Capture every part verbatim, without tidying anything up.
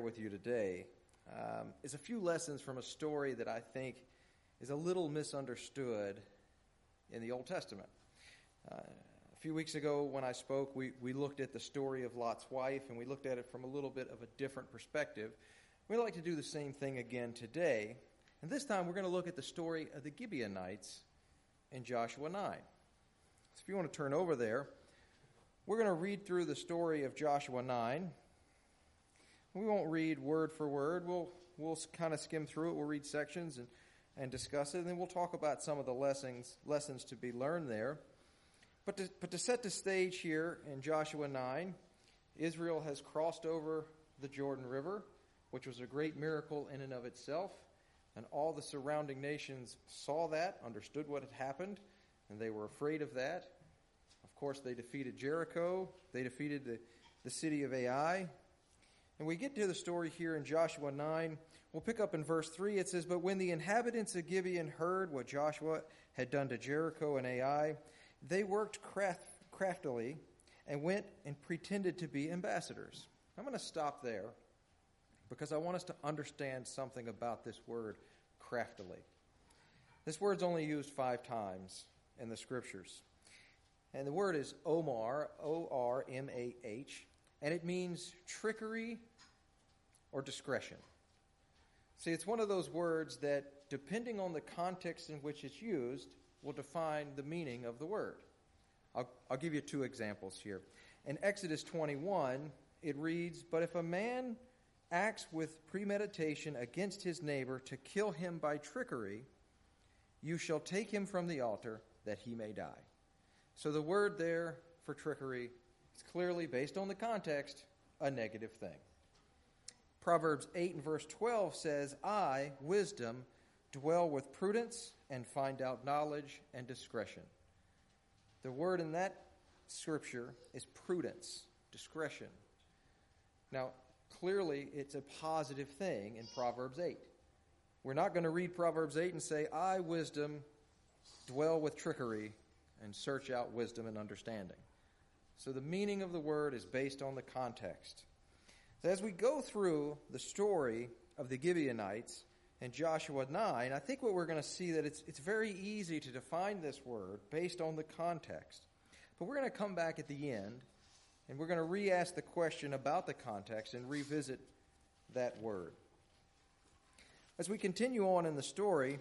with you today um, is a few lessons from a story that I think is a little misunderstood in the Old Testament. Uh, a few weeks ago when I spoke, we, we looked at the story of Lot's wife, and we looked at it from a little bit of a different perspective. We'd like to do the same thing again today, and this time we're going to look at the story of the Gibeonites in Joshua nine. So if you want to turn over there, we're going to read through the story of Joshua nine. We won't read word for word. We'll we'll kind of skim through it. We'll read sections and, and discuss it, and then we'll talk about some of the lessons lessons to be learned there. But to, but to set the stage here in Joshua nine, Israel has crossed over the Jordan River, which was a great miracle in and of itself, and all the surrounding nations saw that, understood what had happened, and they were afraid of that. Of course, they defeated Jericho. They defeated the, the city of Ai. And we get to the story here in Joshua nine. We'll pick up in verse three. It says, "But when the inhabitants of Gibeon heard what Joshua had done to Jericho and Ai, they worked craft, craftily and went and pretended to be ambassadors." I'm going to stop there because I want us to understand something about this word, craftily. This word's only used five times in the Scriptures. And the word is Omar, O R M A H, and it means trickery or discretion. See, it's one of those words that, depending on the context in which it's used, will define the meaning of the word. I'll, I'll give you two examples here. In Exodus twenty-one, it reads, "But if a man acts with premeditation against his neighbor to kill him by trickery, you shall take him from the altar that he may die." So the word there for trickery is clearly, based on the context, a negative thing. Proverbs eight and verse twelve says, "I, wisdom, dwell with prudence and find out knowledge and discretion." The word in that scripture is prudence, discretion. Now, clearly, it's a positive thing in Proverbs eight. We're not going to read Proverbs eight and say, "I, wisdom, dwell with trickery and search out wisdom and understanding." So the meaning of the word is based on the context. So as we go through the story of the Gibeonites in Joshua nine, I think what we're going to see that it's it's very easy to define this word based on the context. But we're going to come back at the end, and we're going to re-ask the question about the context and revisit that word. As we continue on in the story,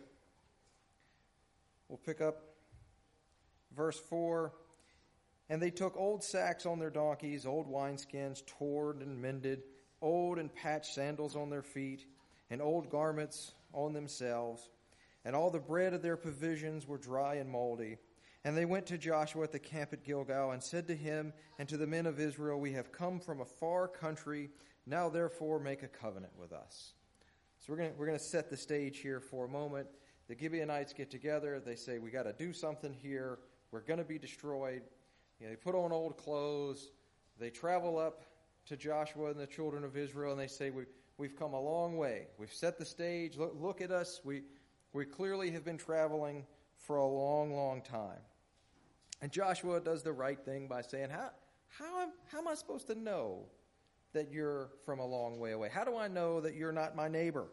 we'll pick up verse four. "And they took old sacks on their donkeys, old wineskins, torn and mended, old and patched sandals on their feet, and old garments on themselves. And all the bread of their provisions were dry and moldy. And they went to Joshua at the camp at Gilgal, and said to him and to the men of Israel, 'We have come from a far country. Now therefore make a covenant with us.'" So we're going to, we're going to set the stage here for a moment. The Gibeonites get together. They say, "We got to do something here. We're going to be destroyed." You know, they put on old clothes. They travel up to Joshua and the children of Israel, and they say, we, we've come a long way. We've set the stage. Look, look at us. We, we clearly have been traveling for a long, long time. And Joshua does the right thing by saying, how, how, am, how am I supposed to know that you're from a long way away? How do I know that you're not my neighbor?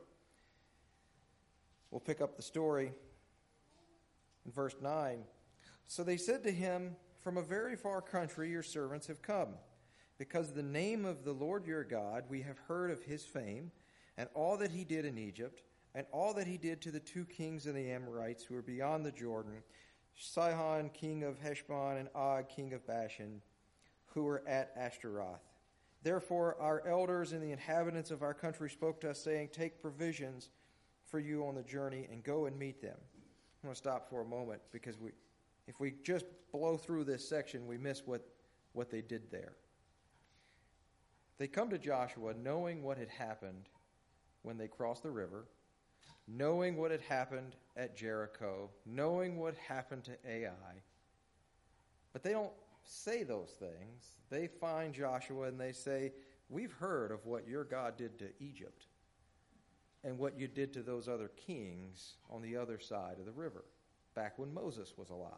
We'll pick up the story in verse nine. "So they said to him, 'From a very far country your servants have come. Because of the name of the Lord your God, we have heard of his fame, and all that he did in Egypt, and all that he did to the two kings of the Amorites who were beyond the Jordan, Sihon, king of Heshbon, and Og, king of Bashan, who were at Ashtaroth. Therefore our elders and the inhabitants of our country spoke to us, saying, Take provisions for you on the journey, and go and meet them.'" I'm going to stop for a moment, because we, if we just blow through this section, we miss what, what they did there. They come to Joshua knowing what had happened when they crossed the river, knowing what had happened at Jericho, knowing what happened to Ai. But they don't say those things. They find Joshua and they say, "We've heard of what your God did to Egypt and what you did to those other kings on the other side of the river back when Moses was alive."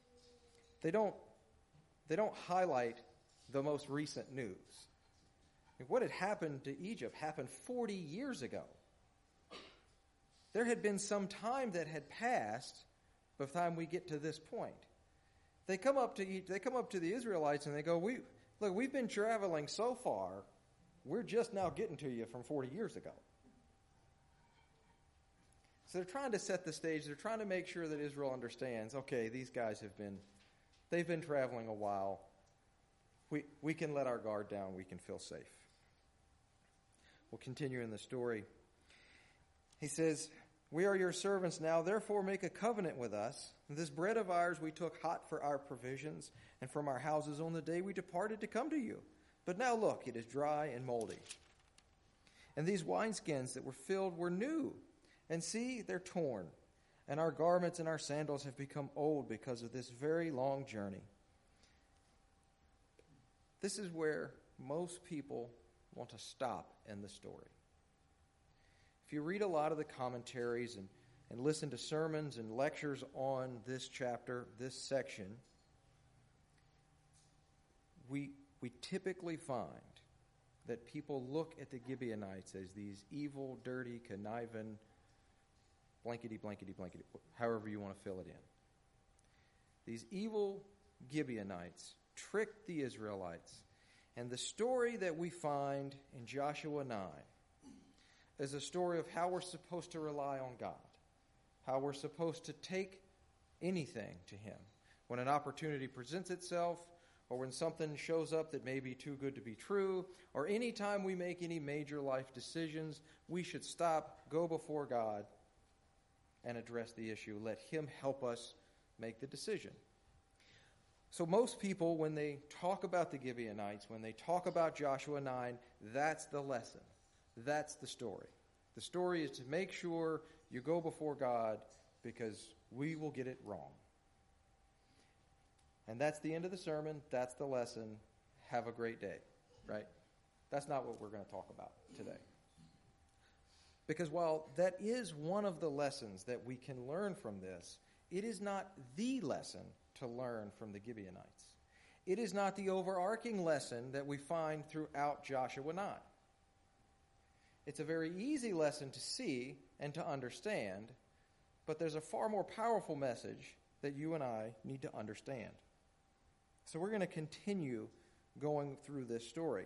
They don't, they don't highlight the most recent news. What had happened to Egypt happened forty years ago. There had been some time that had passed by the time we get to this point. They come up to they come up to the Israelites and they go, "We look, we've been traveling so far, we're just now getting to you from forty years ago." So they're trying to set the stage. They're trying to make sure that Israel understands, okay, these guys have been, they've been traveling a while. We, we can let our guard down. We can feel safe. We'll continue in the story. He says, "We are your servants now, therefore make a covenant with us. This bread of ours we took hot for our provisions, and from our houses on the day we departed to come to you. But now look, it is dry and moldy. And these wineskins that were filled were new. And see, they're torn, and our garments and our sandals have become old because of this very long journey." This is where most people want to stop in the story. If you read a lot of the commentaries and, and listen to sermons and lectures on this chapter, this section, we, we typically find that people look at the Gibeonites as these evil, dirty, conniving, blankety, blankety, blankety, however you want to fill it in. These evil Gibeonites tricked the Israelites. And the story that we find in Joshua nine is a story of how we're supposed to rely on God, how we're supposed to take anything to Him. When an opportunity presents itself, or when something shows up that may be too good to be true, or any time we make any major life decisions, we should stop, go before God, and address the issue. Let Him help us make the decision. So most people, when they talk about the Gibeonites, when they talk about Joshua nine, that's the lesson. That's the story. The story is to make sure you go before God because we will get it wrong. And that's the end of the sermon. That's the lesson. Have a great day, right? That's not what we're going to talk about today. Because while that is one of the lessons that we can learn from this, it is not the lesson to learn from the Gibeonites. It is not the overarching lesson that we find throughout Joshua nine. It's a very easy lesson to see and to understand, but there's a far more powerful message that you and I need to understand. So we're going to continue going through this story.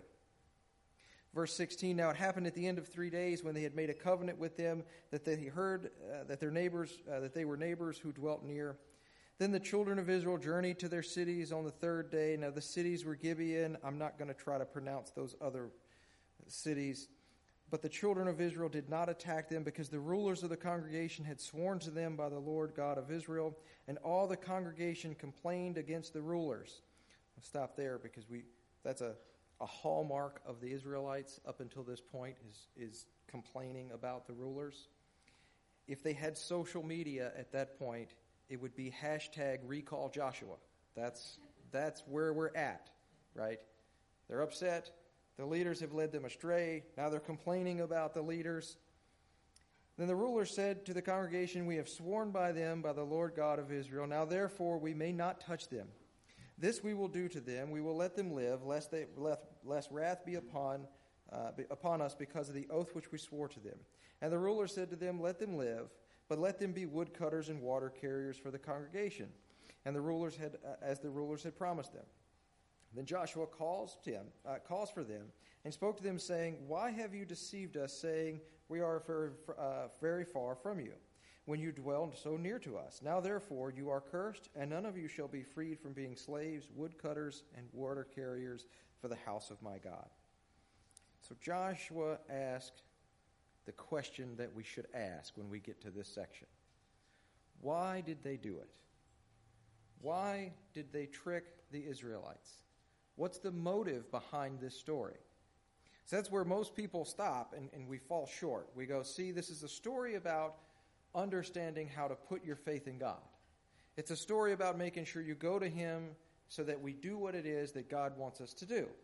Verse sixteen, "Now it happened at the end of three days when they had made a covenant with them that they heard uh, that their neighbors, uh, that they were neighbors who dwelt near. Then the children of Israel journeyed to their cities on the third day." Now the cities were Gibeon. I'm not going to try to pronounce those other cities. "But the children of Israel did not attack them because the rulers of the congregation had sworn to them by the Lord God of Israel, and all the congregation complained against the rulers." I'll stop there because we that's a A hallmark of the Israelites up until this point is, is complaining about the rulers. If they had social media at that point, it would be hashtag recall Joshua. That's, that's where we're at, right? They're upset. The leaders have led them astray. Now they're complaining about the leaders. Then the ruler said to the congregation, "We have sworn by them, by the Lord God of Israel. Now therefore we may not touch them. This we will do to them. We will let them live, lest they lest, lest wrath be upon uh, be upon us because of the oath which we swore to them." And the ruler said to them, "Let them live, but let them be woodcutters and water carriers for the congregation." And the rulers had, uh, as the rulers had promised them. Then Joshua calls them, uh, calls for them, and spoke to them, saying, "Why have you deceived us, saying, we are very, uh, very far from you, when you dwell so near to us? Now therefore you are cursed, and none of you shall be freed from being slaves, woodcutters, and water carriers for the house of my God." So Joshua asked the question that we should ask when we get to this section. Why did they do it? Why did they trick the Israelites? What's the motive behind this story? So that's where most people stop and, and we fall short. We go, see, this is a story about understanding how to put your faith in God. It's a story about making sure you go to Him so that we do what it is that God wants us to do.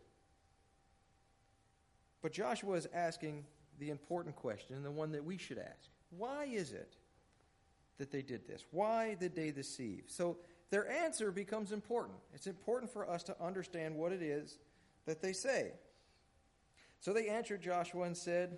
But Joshua is asking the important question, and the one that we should ask. Why is it that they did this? Why did they deceive? So their answer becomes important. It's important for us to understand what it is that they say. So they answered Joshua and said,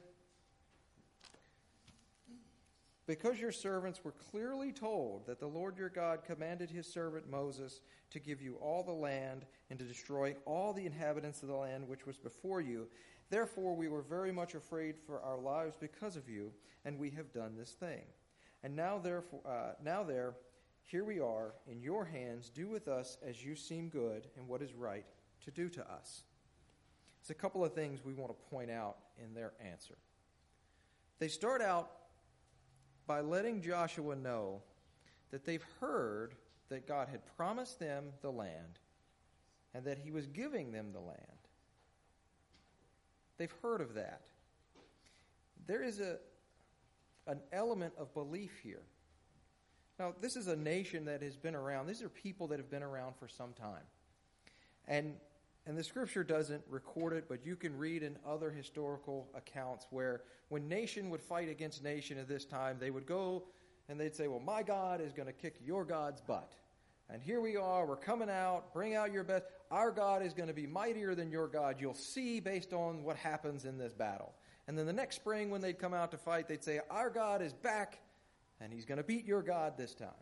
because your servants were clearly told that the Lord your God commanded his servant Moses to give you all the land and to destroy all the inhabitants of the land which was before you, therefore we were very much afraid for our lives because of you, and we have done this thing. And now therefore, uh, now there, here we are in your hands. Do with us as you seem good and what is right to do to us. There's a couple of things we want to point out in their answer. They start out by letting Joshua know that they've heard that God had promised them the land and that he was giving them the land. They've heard of that. There is a an element of belief here. Now, this is a nation that has been around. These are people that have been around for some time. And and the scripture doesn't record it, but you can read in other historical accounts where when nation would fight against nation at this time, they would go and they'd say, well, my God is going to kick your God's butt. And here we are, we're coming out, bring out your best. Our God is going to be mightier than your God. You'll see based on what happens in this battle. And then the next spring when they'd come out to fight, they'd say, our God is back, and he's going to beat your God this time.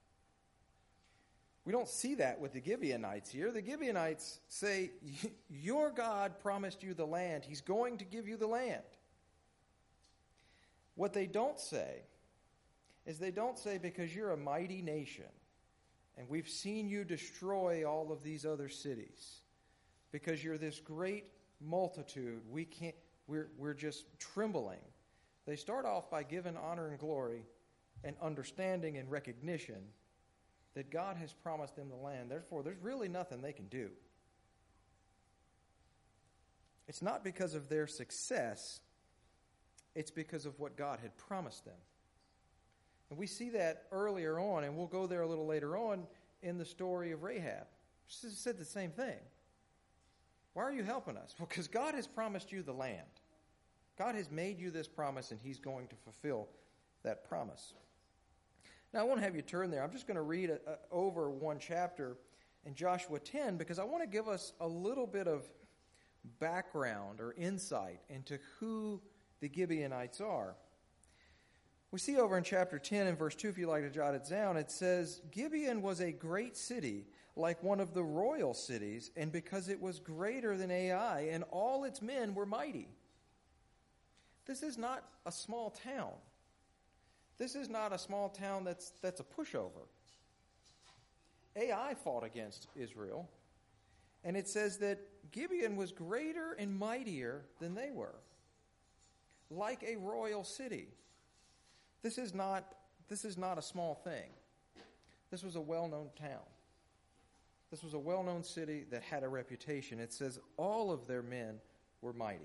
We don't see that with the Gibeonites here. The Gibeonites say, your God promised you the land. He's going to give you the land. What they don't say is they don't say, because you're a mighty nation, and we've seen you destroy all of these other cities, because you're this great multitude, we can't, we're, we're just trembling. They start off by giving honor and glory and understanding and recognition that God has promised them the land. Therefore, there's really nothing they can do. It's not because of their success. It's because of what God had promised them. And we see that earlier on, and we'll go there a little later on in the story of Rahab. She said the same thing. Why are you helping us? Well, because God has promised you the land. God has made you this promise, and he's going to fulfill that promise. Now, I want to have you turn there. I'm just going to read a, a, over one chapter in Joshua ten because I want to give us a little bit of background or insight into who the Gibeonites are. We see over in chapter ten and verse two, if you'd like to jot it down, it says, Gibeon was a great city, like one of the royal cities, and because it was greater than Ai, and all its men were mighty. This is not a small town. This is not a small town that's that's a pushover. Ai fought against Israel, and it says that Gibeon was greater and mightier than they were, like a royal city. This is not this is not a small thing. This was a well-known town. This was a well-known city that had a reputation. It says all of their men were mighty.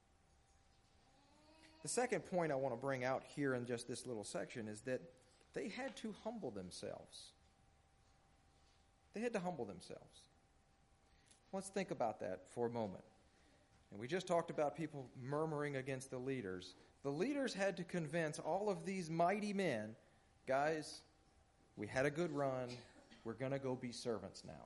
The second point I want to bring out here in just this little section is that they had to humble themselves. They had to humble themselves. Let's think about that for a moment. And we just talked about people murmuring against the leaders. The leaders had to convince all of these mighty men, guys, we had a good run. We're going to go be servants now.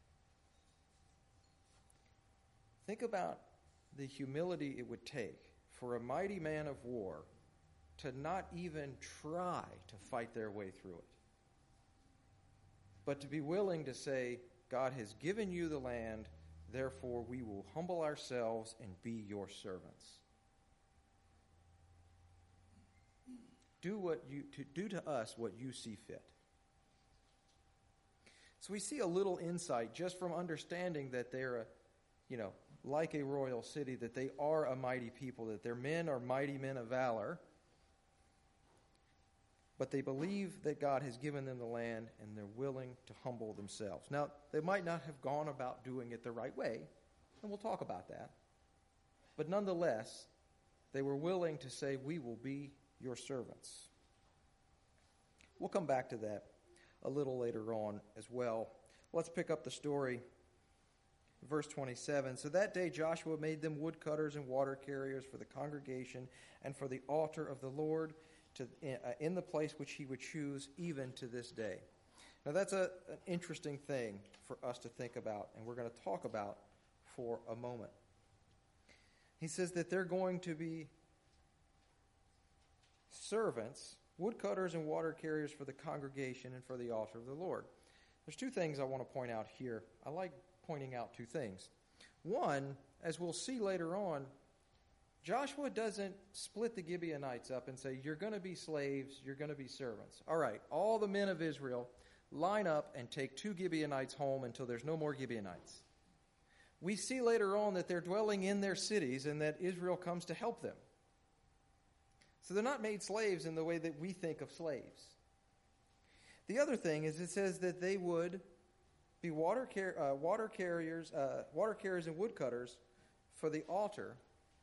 Think about the humility it would take for a mighty man of war to not even try to fight their way through it, but to be willing to say, God has given you the land, therefore we will humble ourselves and be your servants. Do what you to do to us what you see fit. So we see a little insight just from understanding that they're a, you know, like a royal city, that they are a mighty people, that their men are mighty men of valor, but they believe that God has given them the land and they're willing to humble themselves. Now, they might not have gone about doing it the right way, and we'll talk about that, but nonetheless, they were willing to say, we will be your servants. We'll come back to that a little later on as well. Let's pick up the story. Verse twenty-seven, so that day Joshua made them woodcutters and water carriers for the congregation and for the altar of the Lord to, uh, in the place which he would choose, even to this day. Now that's a, an interesting thing for us to think about, and we're going to talk about for a moment. He says that they're going to be servants, woodcutters and water carriers for the congregation and for the altar of the Lord. There's two things I want to point out here. I like pointing out two things. One, as we'll see later on, Joshua doesn't split the Gibeonites up and say, you're going to be slaves, you're going to be servants. All right, all the men of Israel line up and take two Gibeonites home until there's no more Gibeonites. We see later on that they're dwelling in their cities and that Israel comes to help them. So they're not made slaves in the way that we think of slaves. The other thing is it says that they would be water, car- uh, water carriers, uh, water carriers and woodcutters for the altar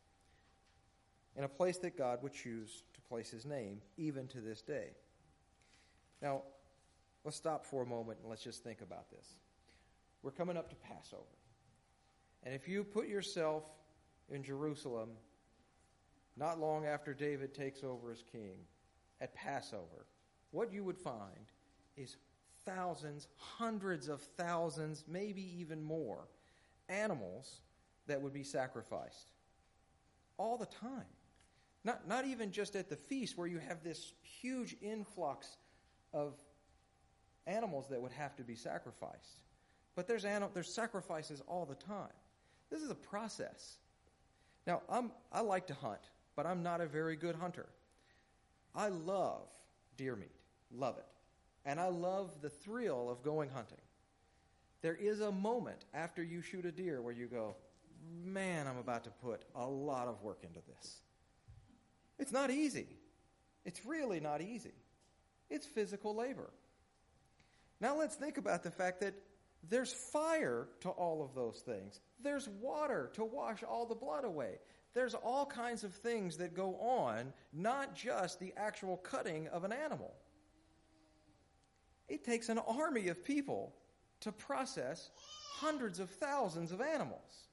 in a place that God would choose to place his name, even to this day. Now, let's stop for a moment and let's just think about this. We're coming up to Passover. And if you put yourself in Jerusalem not long after David takes over as king at Passover, what you would find is thousands, hundreds of thousands, maybe even more, animals that would be sacrificed all the time. Not, not even just at the feast where you have this huge influx of animals that would have to be sacrificed. But there's, anim- there's sacrifices all the time. This is a process. Now, I'm, I like to hunt, but I'm not a very good hunter. I love deer meat. Love it. And I love the thrill of going hunting. There is a moment after you shoot a deer where you go, man, I'm about to put a lot of work into this. It's not easy. It's really not easy. It's physical labor. Now let's think about the fact that there's fire to all of those things. There's water to wash all the blood away. There's all kinds of things that go on, not just the actual cutting of an animal. It takes an army of people to process hundreds of thousands of animals.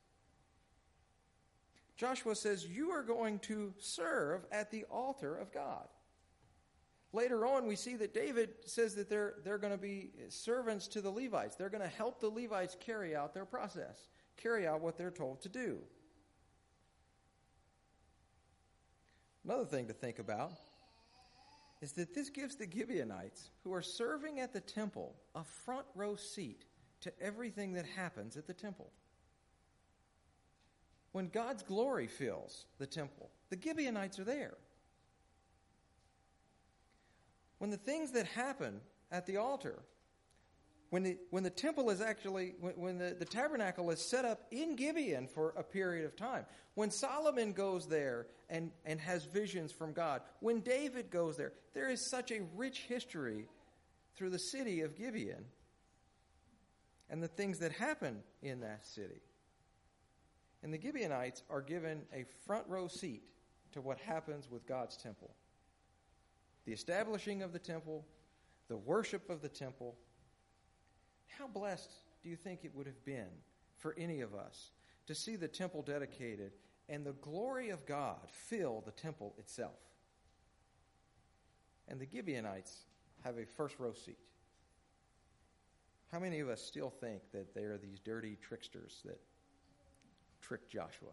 Joshua says, you are going to serve at the altar of God. Later on, we see that David says that they're, they're going to be servants to the Levites. They're going to help the Levites carry out their process, carry out what they're told to do. Another thing to think about is that this gives the Gibeonites, who are serving at the temple, a front row seat to everything that happens at the temple. When God's glory fills the temple, the Gibeonites are there. When the things that happen at the altar, when the, when the temple is actually, when, when the, the tabernacle is set up in Gibeon for a period of time, when Solomon goes there and, and has visions from God, when David goes there, there is such a rich history through the city of Gibeon and the things that happen in that city. And the Gibeonites are given a front row seat to what happens with God's temple. The establishing of the temple, the worship of the temple. How blessed do you think it would have been for any of us to see the temple dedicated and the glory of God fill the temple itself? And the Gibeonites have a first row seat. How many of us still think that they are these dirty tricksters that tricked Joshua?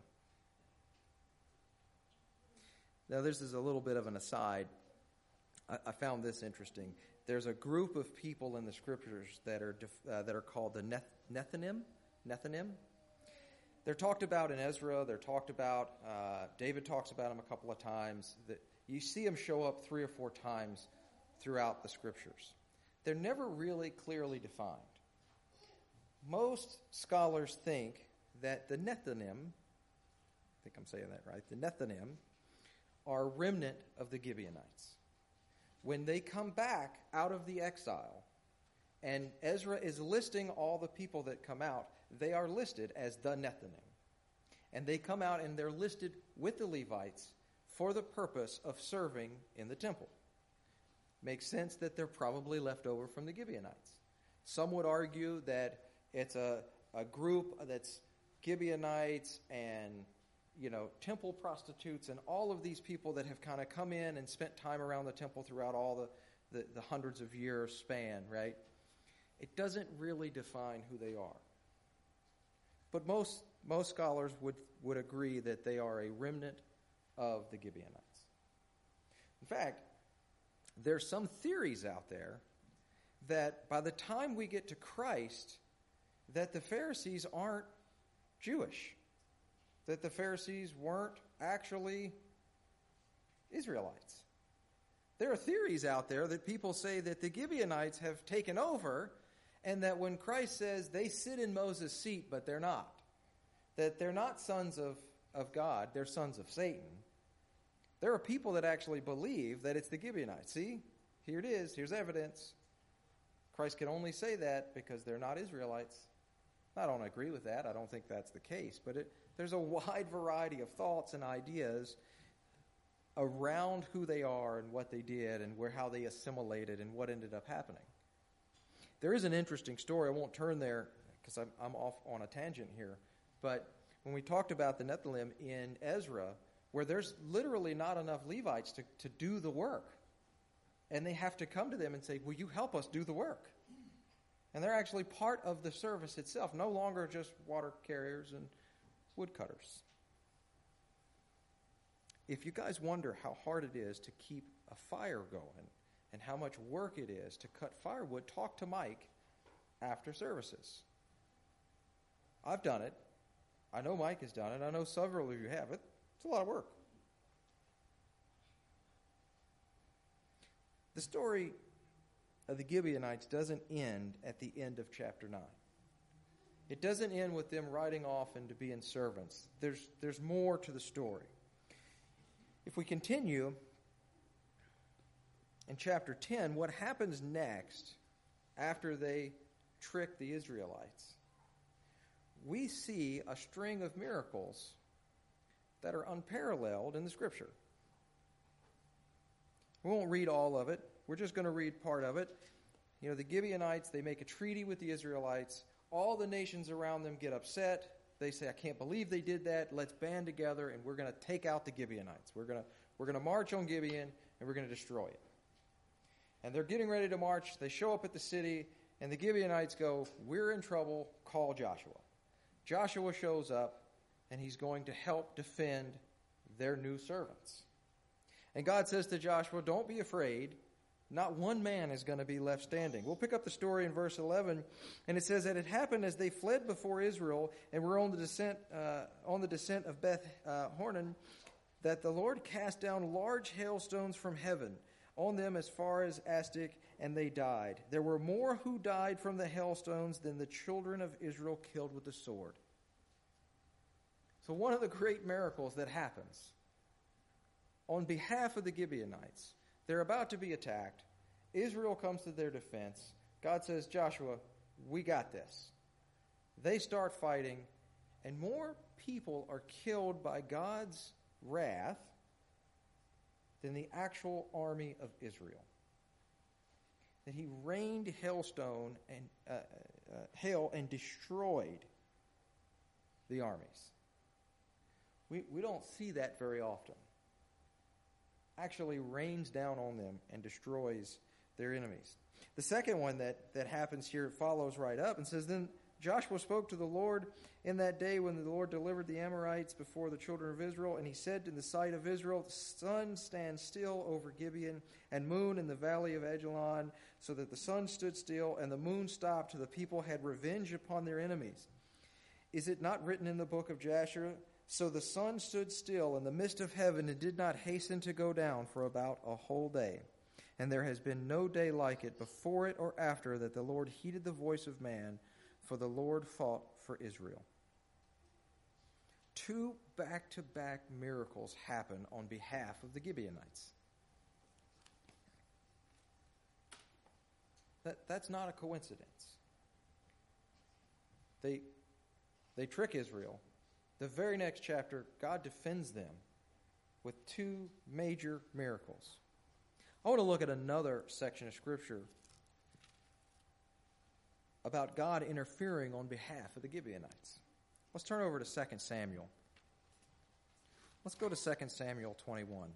Now, this is a little bit of an aside. I, I found this interesting. There's a group of people in the scriptures that are def, uh, that are called the Neth, Nethinim. Nethinim. They're talked about in Ezra. They're talked about. Uh, David talks about them a couple of times. That you see them show up three or four times throughout the scriptures. They're never really clearly defined. Most scholars think that the Nethinim, I think I'm saying that right, the Nethinim are a remnant of the Gibeonites. When they come back out of the exile, and Ezra is listing all the people that come out, they are listed as the Nethinim. And they come out and they're listed with the Levites for the purpose of serving in the temple. Makes sense that they're probably left over from the Gibeonites. Some would argue that it's a, a group that's Gibeonites and, you know, temple prostitutes and all of these people that have kind of come in and spent time around the temple throughout all the, the, the hundreds of years span, right? It doesn't really define who they are. But most most scholars would, would agree that they are a remnant of the Gibeonites. In fact, there's some theories out there that by the time we get to Christ, that the Pharisees aren't Jewish, that the Pharisees weren't actually Israelites. There are theories out there that people say that the Gibeonites have taken over, and that when Christ says they sit in Moses' seat, but they're not, that they're not sons of, of God, they're sons of Satan. There are people that actually believe that it's the Gibeonites. See, here it is, here's evidence. Christ can only say that because they're not Israelites. I don't agree with that. I don't think that's the case. But it, there's a wide variety of thoughts and ideas around who they are and what they did and where how they assimilated and what ended up happening. There is an interesting story. I won't turn there because I'm, I'm off on a tangent here. But when we talked about the Nephilim in Ezra, where there's literally not enough Levites to, to do the work. And they have to come to them and say, will you help us do the work? And they're actually part of the service itself, no longer just water carriers and woodcutters. If you guys wonder how hard it is to keep a fire going and how much work it is to cut firewood, talk to Mike after services. I've done it. I know Mike has done it. I know several of you have it. It's a lot of work. The story of the Gibeonites doesn't end at the end of chapter nine. It doesn't end with them riding off into being servants. There's, there's more to the story. If we continue in chapter ten, what happens next after they trick the Israelites? We see a string of miracles that are unparalleled in the Scripture. We won't read all of it. We're just going to read part of it. You know, the Gibeonites, they make a treaty with the Israelites. All the nations around them get upset. They say, I can't believe they did that. Let's band together, and we're going to take out the Gibeonites. We're going to we're going to march on Gibeon, and we're going to destroy it. And they're getting ready to march. They show up at the city, and the Gibeonites go, we're in trouble. Call Joshua. Joshua shows up, and he's going to help defend their new servants. And God says to Joshua, don't be afraid. Not one man is going to be left standing. We'll pick up the story in verse eleven, and it says that it happened as they fled before Israel and were on the descent uh, on the descent of Beth uh, Horon, that the Lord cast down large hailstones from heaven on them as far as Astic, and they died. There were more who died from the hailstones than the children of Israel killed with the sword. So one of the great miracles that happens on behalf of the Gibeonites, they're about to be attacked. Israel comes to their defense. God says, Joshua, we got this. They start fighting, and more people are killed by God's wrath than the actual army of Israel. That he rained hailstone and uh, uh, hail and destroyed the armies. We we don't see that very often. Actually rains down on them and destroys their enemies. The second one that, that happens here follows right up and says, Then Joshua spoke to the Lord in that day when the Lord delivered the Amorites before the children of Israel, and he said in the sight of Israel, the sun stands still over Gibeon, and moon in the valley of Ajalon, so that the sun stood still, and the moon stopped, till the people had revenge upon their enemies. Is it not written in the book of Jasher? So the sun stood still in the midst of heaven and did not hasten to go down for about a whole day. And there has been no day like it before it or after that the Lord heeded the voice of man, for the Lord fought for Israel. Two back-to-back miracles happen on behalf of the Gibeonites. That, that's not a coincidence. They, they trick Israel. The very next chapter, God defends them with two major miracles. I want to look at another section of Scripture about God interfering on behalf of the Gibeonites. Let's turn over to Second Samuel. Let's go to Second Samuel twenty-one.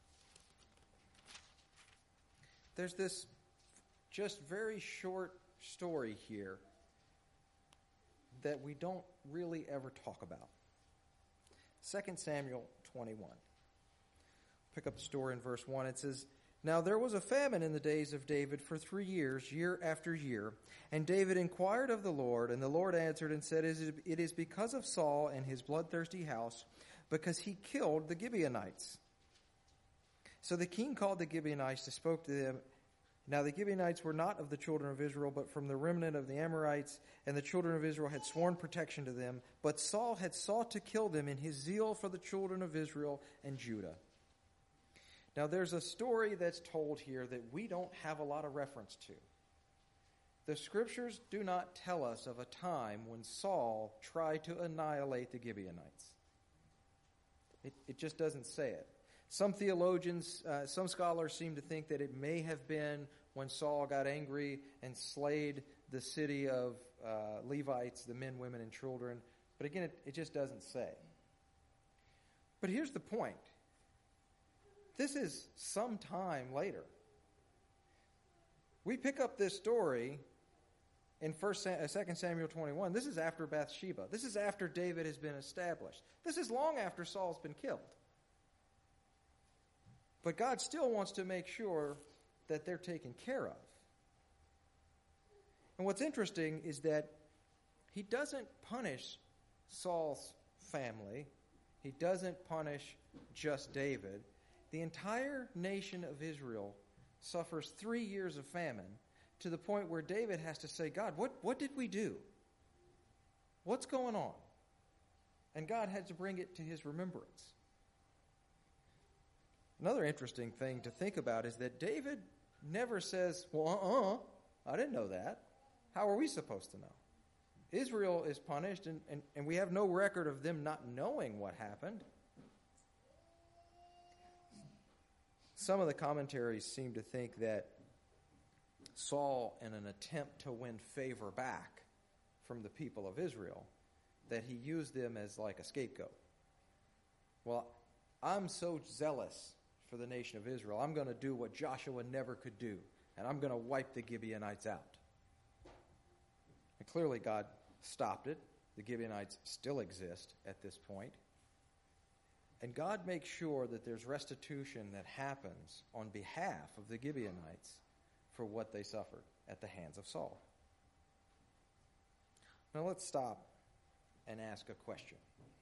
There's this just very short story here that we don't really ever talk about. Second Samuel twenty-one. Pick up the story in verse one. It says, "Now there was a famine in the days of David for three years, year after year. And David inquired of the Lord, and the Lord answered and said, It is because of Saul and his bloodthirsty house, because he killed the Gibeonites." So the king called the Gibeonites to spoke to them. Now the Gibeonites were not of the children of Israel, but from the remnant of the Amorites, and the children of Israel had sworn protection to them. But Saul had sought to kill them in his zeal for the children of Israel and Judah. Now there's a story that's told here that we don't have a lot of reference to. The scriptures do not tell us of a time when Saul tried to annihilate the Gibeonites. It, it just doesn't say it. Some theologians, uh, some scholars seem to think that it may have been when Saul got angry and slayed the city of uh, Levites, the men, women, and children. But again, it, it just doesn't say. But here's the point. This is some time later. We pick up this story in First, Second Samuel twenty-one. This is after Bathsheba. This is after David has been established. This is long after Saul's been killed. But God still wants to make sure that they're taken care of. And what's interesting is that he doesn't punish Saul's family. He doesn't punish just David. The entire nation of Israel suffers three years of famine to the point where David has to say, God, what, what did we do? What's going on? And God had to bring it to his remembrance. Another interesting thing to think about is that David never says, well, uh-uh, I didn't know that. How are we supposed to know? Israel is punished, and, and, and we have no record of them not knowing what happened. Some of the commentaries seem to think that Saul, in an attempt to win favor back from the people of Israel, that he used them as like a scapegoat. Well, I'm so zealous for the nation of Israel, I'm going to do what Joshua never could do, and I'm going to wipe the Gibeonites out. And clearly God stopped it. The Gibeonites still exist at this point. And God makes sure that there's restitution that happens on behalf of the Gibeonites for what they suffered at the hands of Saul. Now let's stop and ask a question.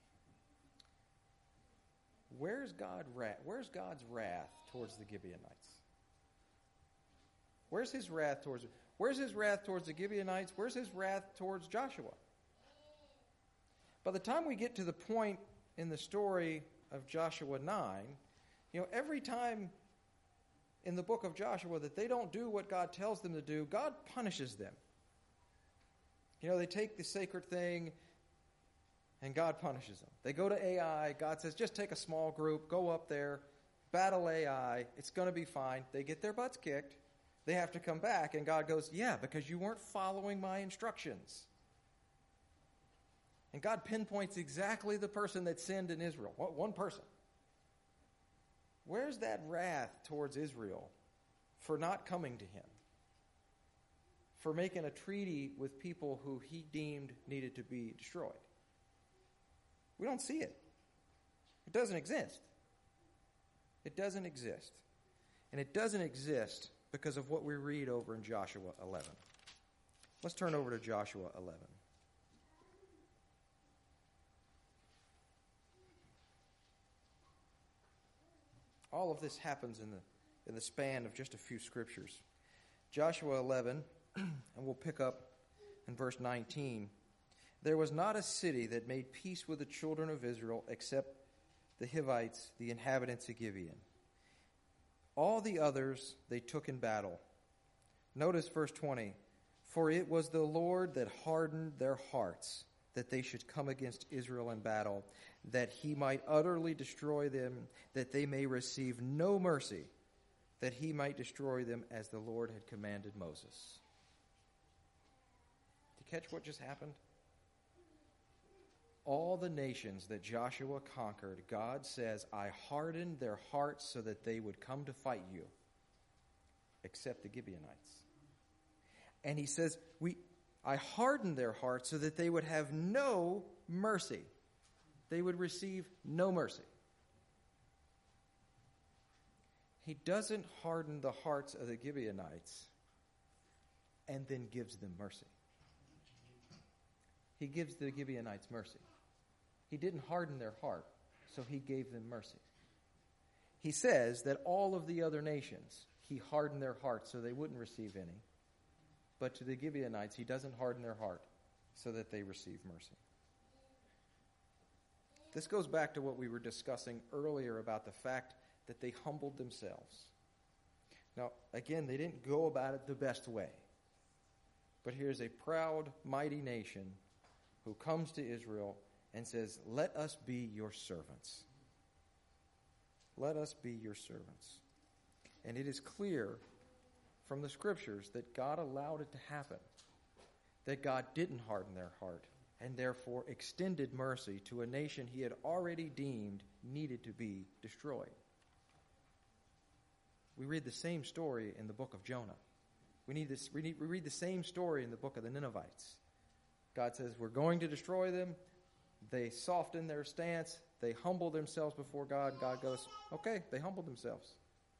Where's God wrath? Where's God's wrath towards the Gibeonites? Where's his wrath towards Where's his wrath towards the Gibeonites? Where's his wrath towards Joshua? By the time we get to the point in the story of Joshua nine, you know, every time in the book of Joshua that they don't do what God tells them to do, God punishes them. You know, they take the sacred thing and God punishes them. They go to Ai, God says, just take a small group, go up there, battle Ai, it's going to be fine. They get their butts kicked. They have to come back, and God goes, yeah, because you weren't following my instructions. And God pinpoints exactly the person that sinned in Israel. One person. Where's that wrath towards Israel for not coming to him? For making a treaty with people who he deemed needed to be destroyed? We don't see it. It doesn't exist. It doesn't exist. And it doesn't exist because of what we read over in Joshua eleven. Let's turn over to Joshua eleven. All of this happens in the in the span of just a few scriptures. Joshua eleven, and we'll pick up in verse nineteen. There was not a city that made peace with the children of Israel except the Hivites, the inhabitants of Gibeon. All the others they took in battle. Notice verse twenty. For it was the Lord that hardened their hearts, that they should come against Israel in battle, that he might utterly destroy them, that they may receive no mercy, that he might destroy them as the Lord had commanded Moses. Did you catch what just happened? All the nations that Joshua conquered, God says, I hardened their hearts so that they would come to fight you, except the Gibeonites. And he says, we I hardened their hearts so that they would have no mercy. They would receive no mercy. He doesn't harden the hearts of the Gibeonites and then gives them mercy. He gives the Gibeonites mercy. He didn't harden their heart, so he gave them mercy. He says that all of the other nations, he hardened their hearts so they wouldn't receive any. But to the Gibeonites, he doesn't harden their heart so that they receive mercy. This goes back to what we were discussing earlier about the fact that they humbled themselves. Now, again, they didn't go about it the best way. But here's a proud, mighty nation who comes to Israel and says, let us be your servants. Let us be your servants. And it is clear from the Scriptures that God allowed it to happen, that God didn't harden their heart, and therefore extended mercy to a nation he had already deemed needed to be destroyed. We read the same story in the book of Jonah. We, need this, we, need, we read the same story in the book of the Ninevites. God says, we're going to destroy them. They soften their stance. They humble themselves before God. God goes, okay, they humbled themselves.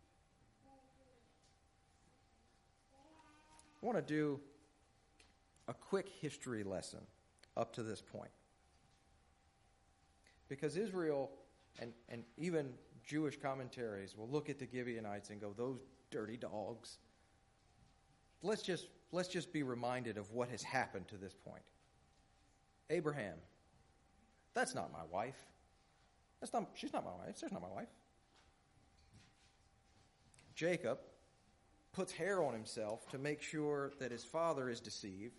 I want to do a quick history lesson up to this point. Because Israel and, and even Jewish commentaries will look at the Gibeonites and go, those dirty dogs. Let's just, let's just be reminded of what has happened to this point. Abraham, that's not my wife. That's not, she's not my wife. She's not my wife. Jacob puts hair on himself to make sure that his father is deceived.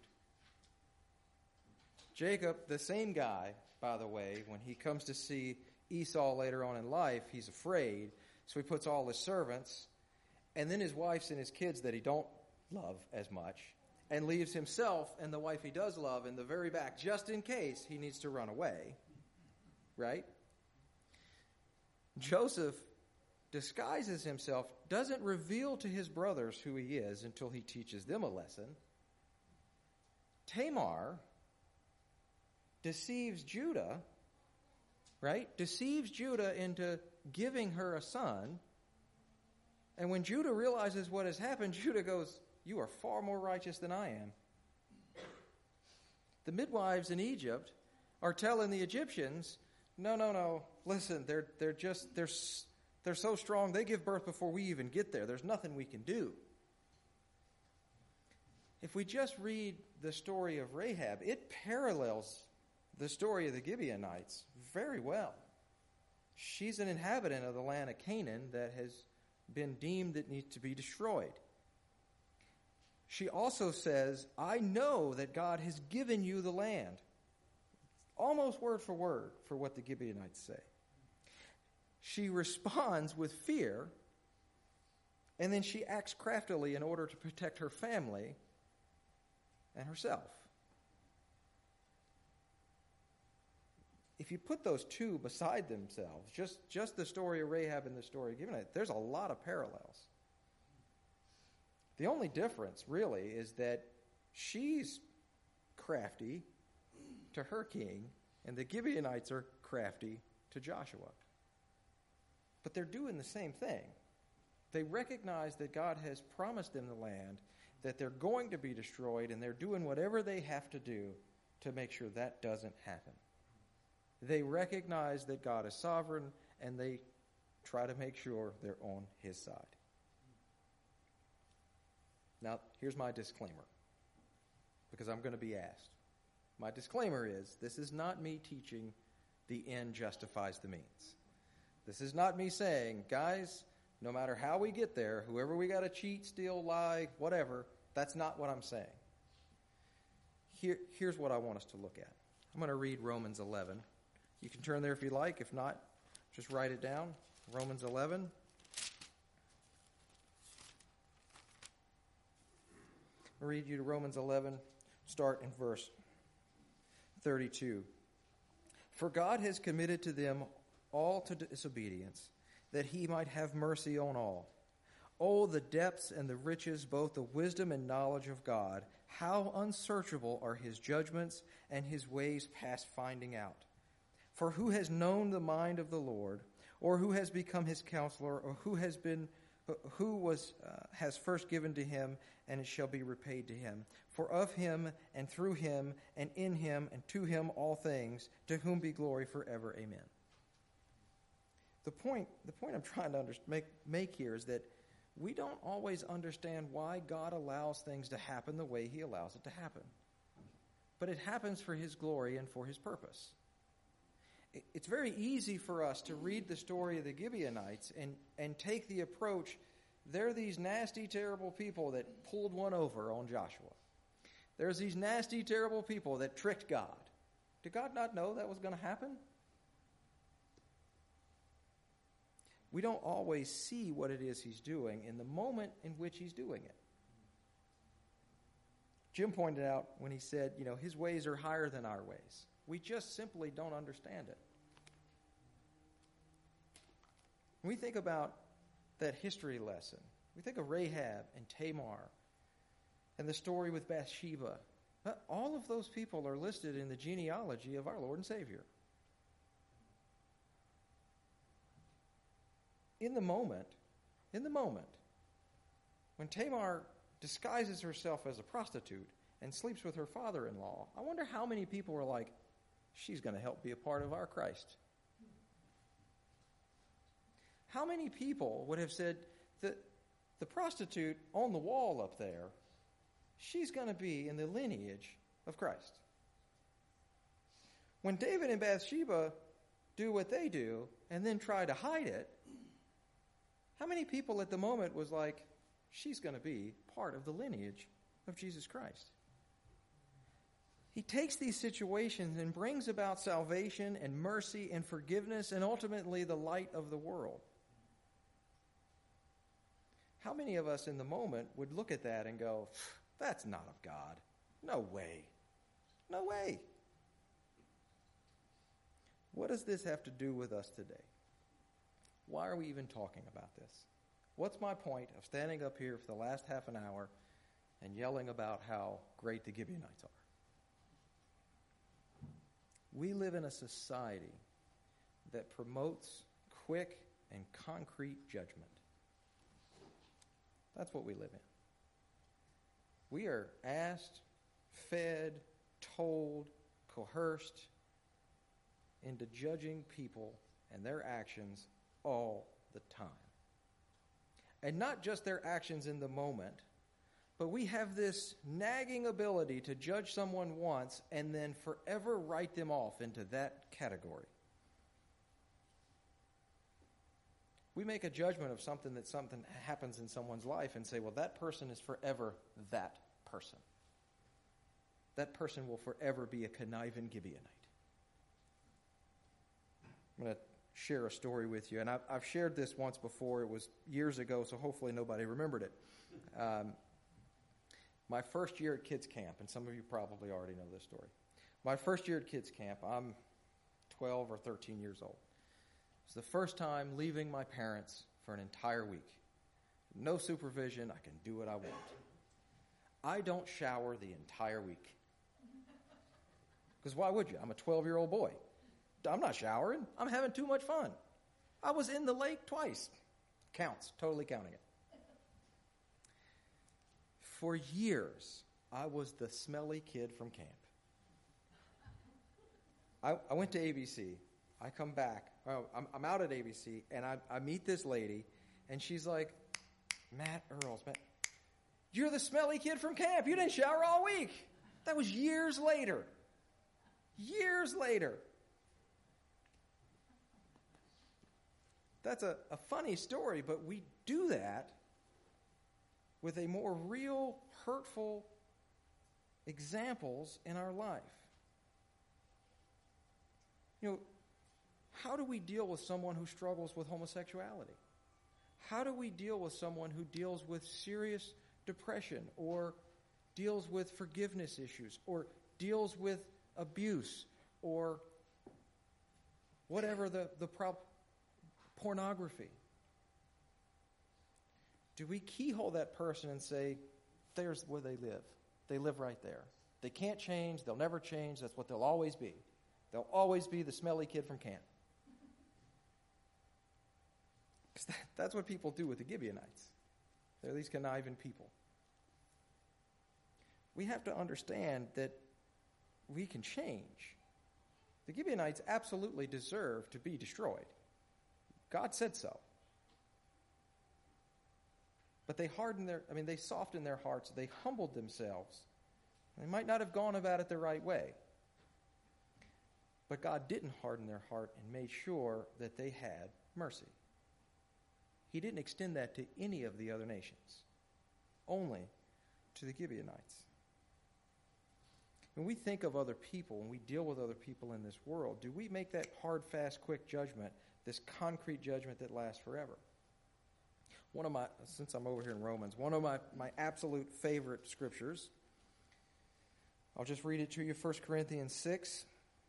Jacob, the same guy, by the way, when he comes to see Esau later on in life, he's afraid, so he puts all his servants, and then his wives and his kids that he don't love as much, and leaves himself and the wife he does love in the very back, just in case he needs to run away. Right? Joseph disguises himself, doesn't reveal to his brothers who he is until he teaches them a lesson. Tamar deceives Judah, right? Deceives Judah into giving her a son. And when Judah realizes what has happened, Judah goes, you are far more righteous than I am. The midwives in Egypt are telling the Egyptians, no, no, no, listen, they're they're just, they're, they're so strong, they give birth before we even get there. There's nothing we can do. If we just read the story of Rahab, it parallels the story of the Gibeonites very well. She's an inhabitant of the land of Canaan that has been deemed that needs to be destroyed. She also says, I know that God has given you the land. Almost word for word for what the Gibeonites say. She responds with fear, and then she acts craftily in order to protect her family and herself. If you put those two beside themselves, just, just the story of Rahab and the story of Gibeonites, there's a lot of parallels. The only difference, really, is that she's crafty to her king, and the Gibeonites are crafty to Joshua. But they're doing the same thing. They recognize that God has promised them the land, that they're going to be destroyed, and they're doing whatever they have to do to make sure that doesn't happen. They recognize that God is sovereign, and they try to make sure they're on his side. Now, here's my disclaimer, because I'm going to be asked. My disclaimer is, this is not me teaching the end justifies the means. This is not me saying, guys, no matter how we get there, whoever we got to cheat, steal, lie, whatever, that's not what I'm saying. Here, here's what I want us to look at. I'm going to read Romans eleven. You can turn there if you like. If not, just write it down. Romans eleven. I'll read you to Romans eleven, start in verse thirty-two. For God has committed to them all to disobedience, that he might have mercy on all. Oh, the depths and the riches, both the wisdom and knowledge of God. How unsearchable are his judgments and his ways past finding out. For who has known the mind of the Lord, or who has become his counselor, or who has been, who was, uh, has first given to him, and it shall be repaid to him. For of him, and through him, and in him, and to him all things, to whom be glory forever. Amen. The point, the point I'm trying to under, make, make here is that we don't always understand why God allows things to happen the way he allows it to happen. But it happens for his glory and for his purpose. It's very easy for us to read the story of the Gibeonites and, and take the approach, they're these nasty, terrible people that pulled one over on Joshua. There's these nasty, terrible people that tricked God. Did God not know that was going to happen? We don't always see what it is he's doing in the moment in which he's doing it. Jim pointed out when he said, you know, his ways are higher than our ways. We just simply don't understand it. When we think about that history lesson, we think of Rahab and Tamar and the story with Bathsheba. All of those people are listed in the genealogy of our Lord and Savior. In the moment, in the moment, when Tamar disguises herself as a prostitute and sleeps with her father-in-law, I wonder how many people were like, she's going to help be a part of our Christ. How many people would have said that the prostitute on the wall up there, she's going to be in the lineage of Christ? When David and Bathsheba do what they do and then try to hide it, how many people at the moment was like, she's going to be part of the lineage of Jesus Christ? He takes these situations and brings about salvation and mercy and forgiveness and ultimately the light of the world. How many of us in the moment would look at that and go, that's not of God. No way. No way. What does this have to do with us today? Why are we even talking about this? What's my point of standing up here for the last half an hour and yelling about how great the Gibeonites are? We live in a society that promotes quick and concrete judgment. That's what we live in. We are asked, fed, told, coerced into judging people and their actions all the time. And not just their actions in the moment, but we have this nagging ability to judge someone once and then forever write them off into that category. We make a judgment of something that something happens in someone's life and say, well, that person is forever that person. That person will forever be a conniving Gibeonite. I'm going to share a story with you. And I've, I've shared this once before. It was years ago, so hopefully nobody remembered it. Um, my first year at kids camp, and some of you probably already know this story. My first year at kids camp, I'm twelve or thirteen years old. It's the first time leaving my parents for an entire week. No supervision. I can do what I want. I don't shower the entire week. Because why would you? I'm a twelve-year-old boy. I'm not showering. I'm having too much fun. I was in the lake twice. Counts. Totally counting it. For years, I was the smelly kid from camp. I, I went to A B C. I come back. Oh, I'm, I'm out at A B C, and I, I meet this lady, and she's like, Matt Earls, Matt, you're the smelly kid from camp. You didn't shower all week. That was years later. Years later. That's a, a funny story, but we do that with a more real, hurtful examples in our life. You know, how do we deal with someone who struggles with homosexuality? How do we deal with someone who deals with serious depression or deals with forgiveness issues or deals with abuse or whatever the, the problem, pornography? do we keyhole that person and say, there's where they live. They live right there. They can't change. They'll never change. That's what they'll always be. They'll always be the smelly kid from camp. Because that, that's what people do with the Gibeonites. They're these conniving people. We have to understand that we can change. The Gibeonites absolutely deserve to be destroyed. God said so. But they hardened their, I mean, they softened their hearts. They humbled themselves. They might not have gone about it the right way. But God didn't harden their heart and made sure that they had mercy. He didn't extend that to any of the other nations, only to the Gibeonites. When we think of other people, when we deal with other people in this world, do we make that hard, fast, quick judgment, this concrete judgment that lasts forever? One of my, since I'm over here in Romans, one of my, my absolute favorite scriptures, I'll just read it to you, First Corinthians six.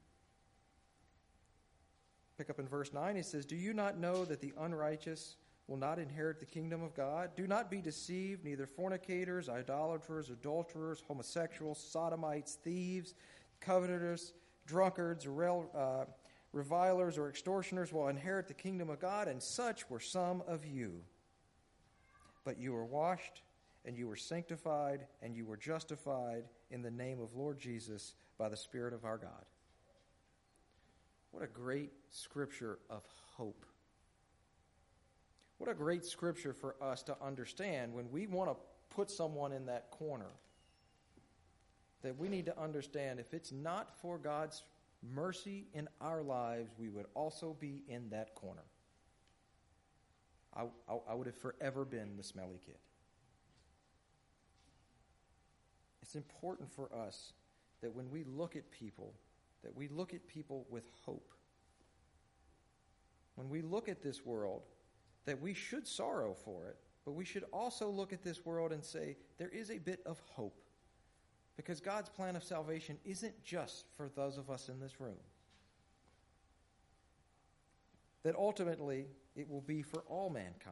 Pick up in verse nine, it says, "Do you not know that the unrighteous will not inherit the kingdom of God? Do not be deceived, neither fornicators, idolaters, adulterers, homosexuals, sodomites, thieves, covetous, drunkards, rel, uh, revilers, or extortioners will inherit the kingdom of God, and such were some of you. But you were washed, and you were sanctified, and you were justified in the name of Lord Jesus by the Spirit of our God." What a great scripture of hope. What a great scripture for us to understand when we want to put someone in that corner. That we need to understand if it's not for God's mercy in our lives, we would also be in that corner. I, I, I would have forever been the smelly kid. It's important for us that when we look at people, that we look at people with hope. When we look at this world, that we should sorrow for it, but we should also look at this world and say, there is a bit of hope. Because God's plan of salvation isn't just for those of us in this room. That ultimately, it will be for all mankind.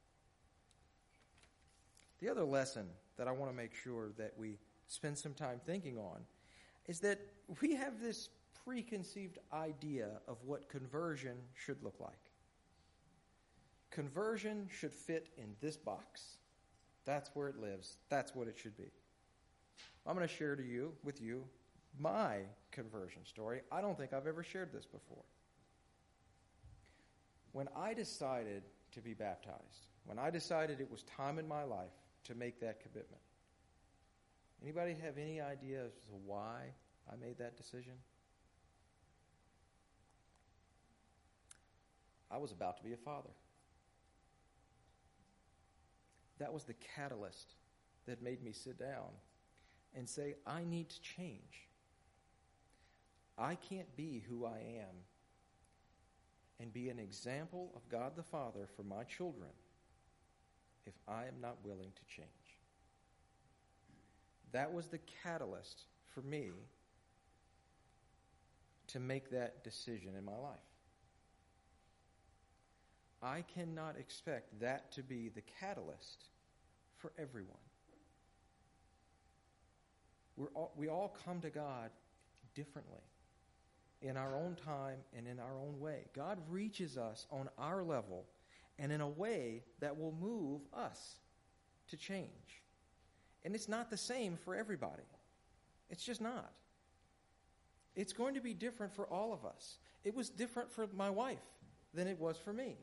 The other lesson that I want to make sure that we spend some time thinking on is that we have this preconceived idea of what conversion should look like. Conversion should fit in this box. That's where it lives. That's what it should be. I'm going to share to you, with you, my conversion story. I don't think I've ever shared this before. When I decided to be baptized, when I decided it was time in my life to make that commitment, anybody have any idea as to why I made that decision? I was about to be a father. That was the catalyst that made me sit down and say, I need to change. I can't be who I am and be an example of God the Father for my children if I am not willing to change. That was the catalyst for me to make that decision in my life. I cannot expect that to be the catalyst for everyone. We're all, we all come to God differently, in our own time and in our own way. God reaches us on our level and in a way that will move us to change. And it's not the same for everybody. It's just not. It's going to be different for all of us. It was different for my wife than it was for me.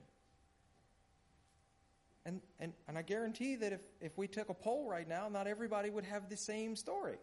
And, and, and I guarantee that if, if we took a poll right now, not everybody would have the same story.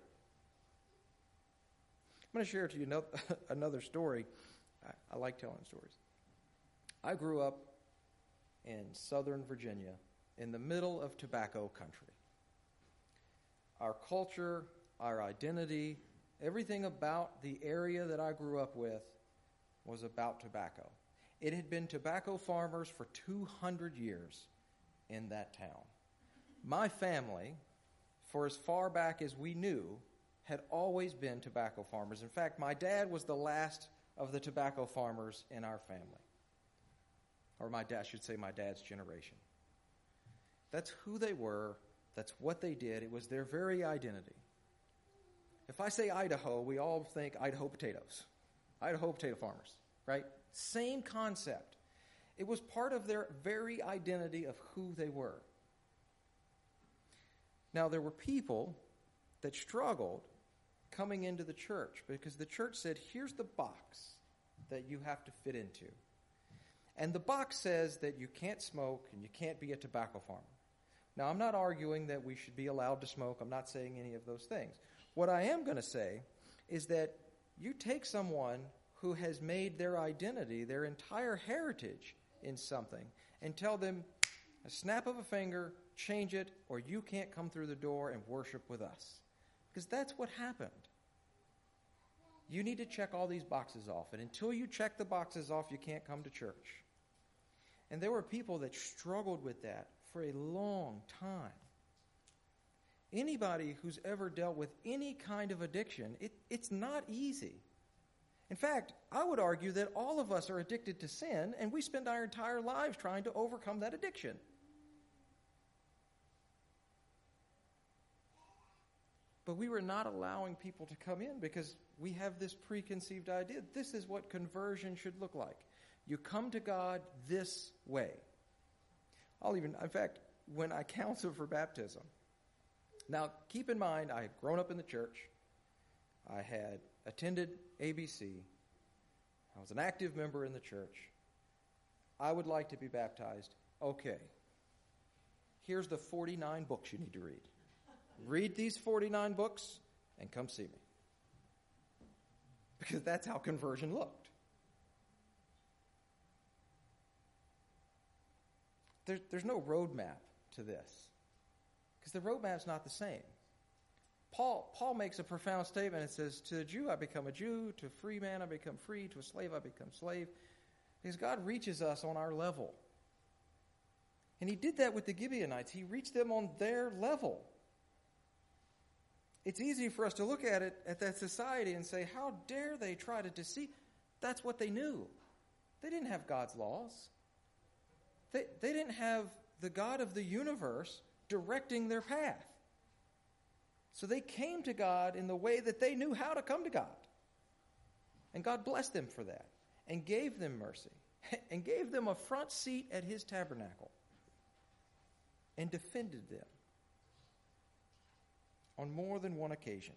I'm going to share to you another, another story. I, I like telling stories. I grew up in Southern Virginia in the middle of tobacco country. Our culture, our identity, everything about the area that I grew up with was about tobacco. It had been tobacco farmers for two hundred years in that town. My family, for as far back as we knew, had always been tobacco farmers. In fact, my dad was the last of the tobacco farmers in our family. Or my dad, I should say my dad's generation. That's who they were. That's what they did. It was their very identity. If I say Idaho, we all think Idaho potatoes. Idaho potato farmers, right? Same concept. It was part of their very identity of who they were. Now, there were people that struggled coming into the church because the church said, here's the box that you have to fit into. And the box says that you can't smoke and you can't be a tobacco farmer. Now, I'm not arguing that we should be allowed to smoke. I'm not saying any of those things. What I am going to say is that you take someone who has made their identity, their entire heritage in something, and tell them, a snap of a finger, change it, or you can't come through the door and worship with us. Because that's what happened. You need to check all these boxes off, and until you check the boxes off, you can't come to church. And there were people that struggled with that for a long time. Anybody who's ever dealt with any kind of addiction, it, it's not easy. In fact, I would argue that all of us are addicted to sin, and we spend our entire lives trying to overcome that addiction. But we were not allowing people to come in because we have this preconceived idea. This is what conversion should look like. You come to God this way. I'll even, in fact, when I counsel for baptism. Now, keep in mind, I had grown up in the church. I had attended A B C. I was an active member in the church. I would like to be baptized. Okay. Here's the forty-nine books you need to read. Read these forty-nine books and come see me. Because that's how conversion looked. There, there's no roadmap to this. Because the roadmap's not the same. Paul, Paul makes a profound statement and says, to a Jew I become a Jew, to a free man I become free, to a slave I become slave. Because God reaches us on our level. And he did that with the Gibeonites. He reached them on their level. It's easy for us to look at it, at that society, and say, how dare they try to deceive? That's what they knew. They didn't have God's laws. They, they didn't have the God of the universe directing their path. So they came to God in the way that they knew how to come to God. And God blessed them for that and gave them mercy and gave them a front seat at his tabernacle and defended them on more than one occasion.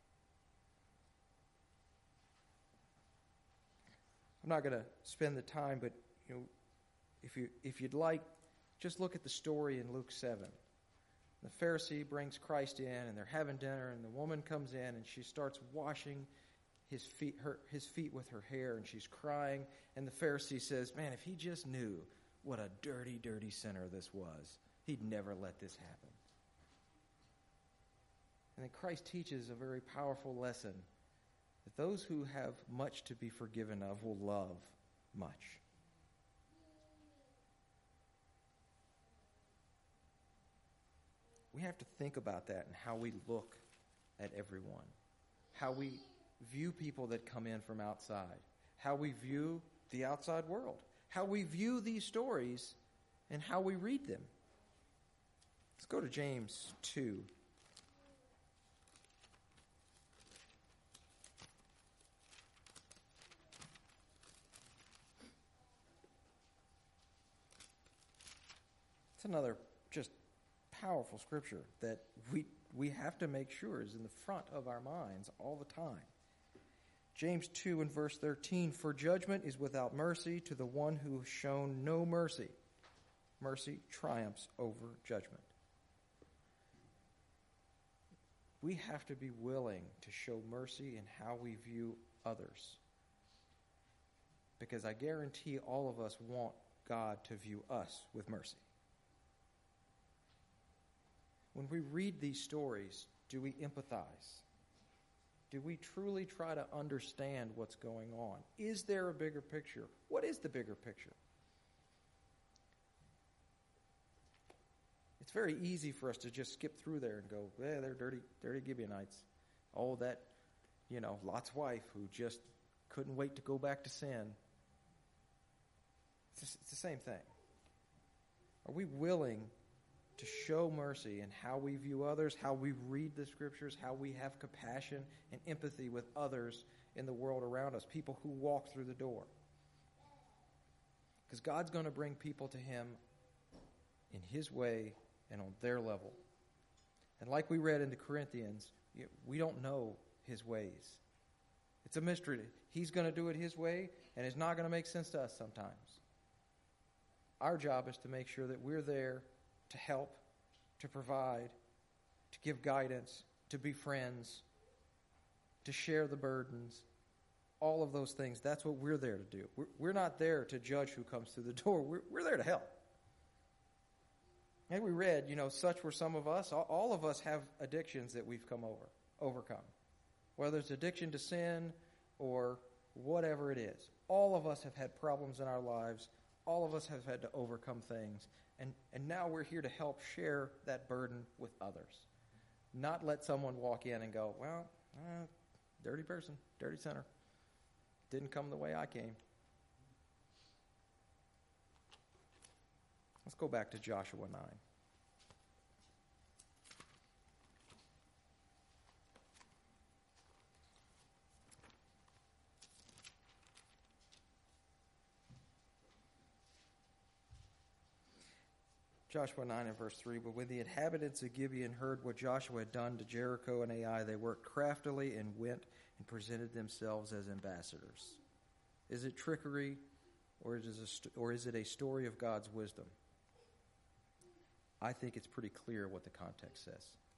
I'm not going to spend the time, but you know, if you if you'd like, just look at the story in Luke seven. The Pharisee brings Christ in, and they're having dinner, and the woman comes in, and she starts washing his feet, her, his feet with her hair, and she's crying. And the Pharisee says, man, if he just knew what a dirty, dirty sinner this was, he'd never let this happen. And then Christ teaches a very powerful lesson that those who have much to be forgiven of will love much. We have to think about that and how we look at everyone, how we view people that come in from outside, how we view the outside world, how we view these stories, and how we read them. Let's go to James two. It's another just powerful scripture that we we have to make sure is in the front of our minds all the time. James two and verse thirteen, for judgment is without mercy to the one who has shown no mercy. Mercy triumphs over judgment. We have to be willing to show mercy in how we view others. Because I guarantee all of us want God to view us with mercy. When we read these stories, do we empathize? Do we truly try to understand what's going on? Is there a bigger picture? What is the bigger picture? It's very easy for us to just skip through there and go, yeah, they're dirty, dirty Gibeonites. Oh, that, you know, Lot's wife who just couldn't wait to go back to sin. It's, just, it's the same thing. Are we willing to show mercy in how we view others, how we read the Scriptures, how we have compassion and empathy with others in the world around us, people who walk through the door. Because God's going to bring people to Him in His way and on their level. And like we read in the Corinthians, we don't know His ways. It's a mystery. He's going to do it His way, and it's not going to make sense to us sometimes. Our job is to make sure that we're there to help, to provide, to give guidance, to be friends, to share the burdens, all of those things. That's what we're there to do. We're, we're not there to judge who comes through the door. We're, we're there to help. And we read, you know, such were some of us. All, all of us have addictions that we've come over, overcome. Whether it's addiction to sin or whatever it is. All of us have had problems in our lives. All of us have had to overcome things. And, and now we're here to help share that burden with others. Not let someone walk in and go, well, uh, dirty person, dirty sinner. Didn't come the way I came. Let's go back to Joshua nine. Joshua nine and verse three, but when the inhabitants of Gibeon heard what Joshua had done to Jericho and Ai, they worked craftily and went and presented themselves as ambassadors. Is it trickery, or is it a, st- or is it a story of God's wisdom? I think it's pretty clear what the context says.